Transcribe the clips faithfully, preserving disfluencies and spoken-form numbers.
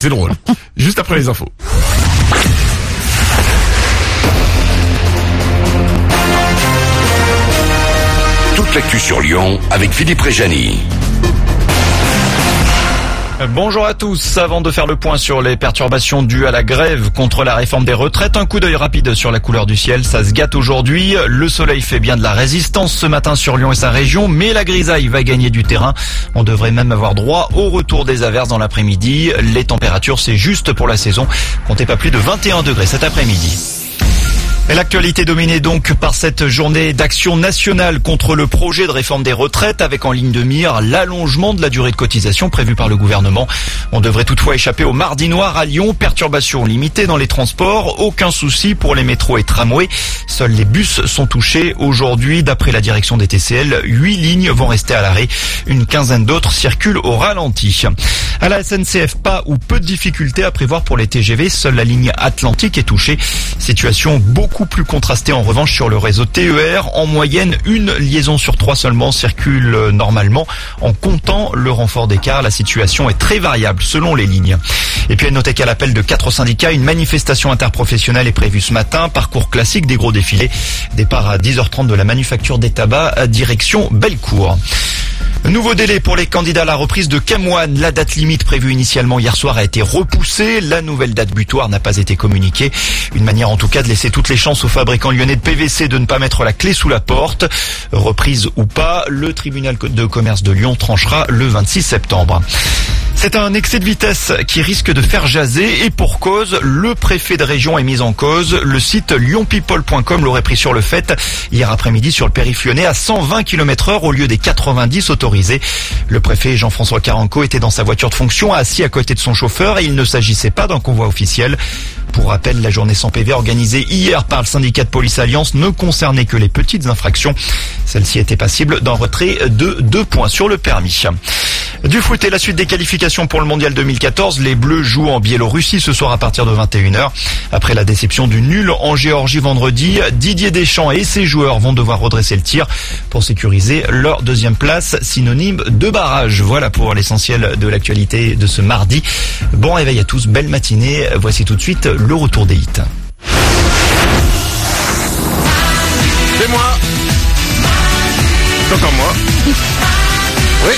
C'est drôle. Juste après les infos. Toute l'actu sur Lyon avec Philippe Réjani. Bonjour à tous. Avant de faire le point sur les perturbations dues à la grève contre la réforme des retraites, un coup d'œil rapide sur la couleur du ciel. Ça se gâte aujourd'hui. Le soleil fait bien de la résistance ce matin sur Lyon et sa région, mais la grisaille va gagner du terrain. On devrait même avoir droit au retour des averses dans l'après-midi. Les températures, c'est juste pour la saison. Comptez pas plus de vingt et un degrés cet après-midi. Et l'actualité dominée donc par cette journée d'action nationale contre le projet de réforme des retraites avec en ligne de mire l'allongement de la durée de cotisation prévue par le gouvernement. On devrait toutefois échapper au mardi noir à Lyon. Perturbations limitées dans les transports, aucun souci pour les métros et tramways. Seuls les bus sont touchés aujourd'hui. D'après la direction des T C L, huit lignes vont rester à l'arrêt. Une quinzaine d'autres circulent au ralenti. À la S N C F, pas ou peu de difficultés à prévoir pour les T G V. Seule la ligne Atlantique est touchée. Situation beaucoup plus contrastée en revanche sur le réseau T E R. En moyenne, une liaison sur trois seulement circule normalement. En comptant le renfort d'écart, la situation est très variable selon les lignes. Et puis à noter qu'à l'appel de quatre syndicats, une manifestation interprofessionnelle est prévue ce matin. Parcours classique des gros défilés. Départ à dix heures trente de la manufacture des tabacs à direction Bellecour. Nouveau délai pour les candidats à la reprise de Chem One. La date limite prévue initialement hier soir a été repoussée. La nouvelle date butoir n'a pas été communiquée. Une manière en tout cas de laisser toutes les chances aux fabricants lyonnais de P V C de ne pas mettre la clé sous la porte. Reprise ou pas, le tribunal de commerce de Lyon tranchera le vingt-six septembre. C'est un excès de vitesse qui risque de faire jaser et pour cause, le préfet de région est mis en cause. Le site lyon people point com l'aurait pris sur le fait hier après-midi sur le périph' lyonnais à cent vingt kilomètres heure au lieu des quatre-vingt-dix autorisés. Le préfet Jean-François Carenco était dans sa voiture de fonction assis à côté de son chauffeur et il ne s'agissait pas d'un convoi officiel. Pour rappel, la journée sans P V organisée hier par le syndicat de police Alliance ne concernait que les petites infractions. Celle-ci était passible d'un retrait de deux points sur le permis. Du foot et la suite des qualifications pour le mondial deux mille quatorze. Les Bleus jouent en Biélorussie ce soir à partir de vingt et une heures. Après la déception du nul en Géorgie vendredi, Didier Deschamps et ses joueurs vont devoir redresser le tir pour sécuriser leur deuxième place, synonyme de barrage. Voilà pour l'essentiel de l'actualité de ce mardi. Bon réveil à tous, belle matinée. Voici tout de suite le retour des hits. C'est moi. C'est encore moi. Oui.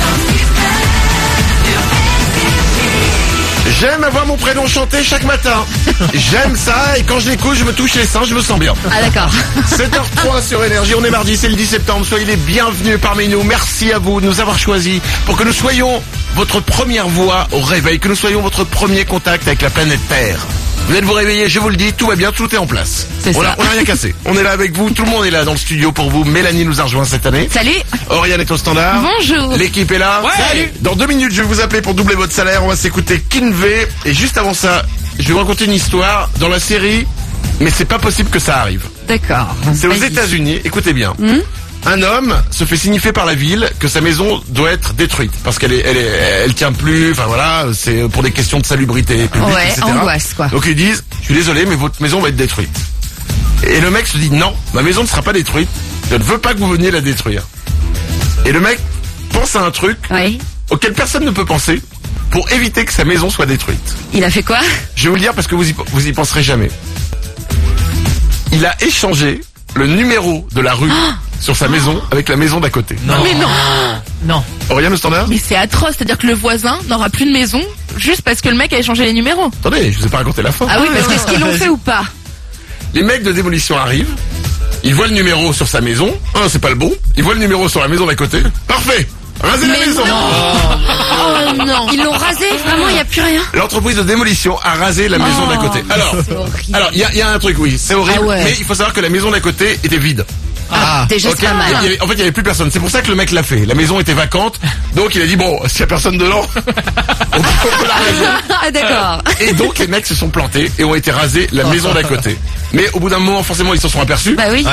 J'aime avoir mon prénom chanté chaque matin. J'aime ça et quand je l'écoute, je me touche les seins, je me sens bien. Ah d'accord. sept heures trois sur Énergie, on est mardi, c'est le dix septembre. Soyez les bienvenus parmi nous. Merci à vous de nous avoir choisis pour que nous soyons votre première voix au réveil, que nous soyons votre premier contact avec la planète Terre. Vous êtes vous réveiller, je vous le dis, tout va bien, tout est en place. C'est on ça. a, on a rien cassé. On est là avec vous, tout le monde est là dans le studio pour vous. Mélanie nous a rejoint cette année. Salut. Oriane est au standard. Bonjour. L'équipe est là. Ouais. Salut. Dans deux minutes, je vais vous appeler pour doubler votre salaire. On va s'écouter Kinvey. Et juste avant ça, je vais vous raconter une histoire dans la série, mais c'est pas possible que ça arrive. D'accord. C'est aux Vas-y. États-Unis. Écoutez bien. Hmm Un homme se fait signifier par la ville que sa maison doit être détruite parce qu'elle est, elle est, elle tient plus. Enfin voilà, c'est pour des questions de salubrité publique, Ouais, et cetera. angoisse, quoi. Donc ils disent, je suis désolé, mais votre maison va être détruite. Et le mec se dit, non, ma maison ne sera pas détruite. Je ne veux pas que vous veniez la détruire. Et le mec pense à un truc Oui. auquel personne ne peut penser pour éviter que sa maison soit détruite. Il a fait quoi? Je vais vous le dire parce que vous y, vous y penserez jamais. Il a échangé le numéro de la rue sur sa maison avec la maison d'à côté. Mais non. Non. Oriane au standard? Mais c'est atroce, c'est-à-dire que le voisin n'aura plus de maison juste parce que le mec a échangé les numéros. Attendez, je vous ai pas raconté la fin. Ah oui, parce qu'est-ce qu'ils l'ont fait ou pas? Les mecs de démolition arrivent, ils voient le numéro sur sa maison, ah c'est pas le bon, ils voient le numéro sur la maison d'à côté, parfait, rasez la Mais maison. Oh non. Ils l'ont rasé, vraiment, il n'y a plus rien. L'entreprise de démolition a rasé la maison Oh, d'à côté. Alors, c'est horrible. alors il y a, y a un truc, oui, c'est horrible, Ah ouais. mais il faut savoir que la maison d'à côté était vide. Ah, déjà Ok. c'est pas Il y mal. avait- en fait, il y avait plus personne. C'est pour ça que le mec l'a fait. La maison était vacante, donc il a dit bon, s'il y a personne dedans, on peut, on peut la raser. Ah d'accord. Et donc les mecs se sont plantés et ont été rasés la maison d'à côté. Mais au bout d'un moment, forcément, ils s'en sont aperçus. Bah oui.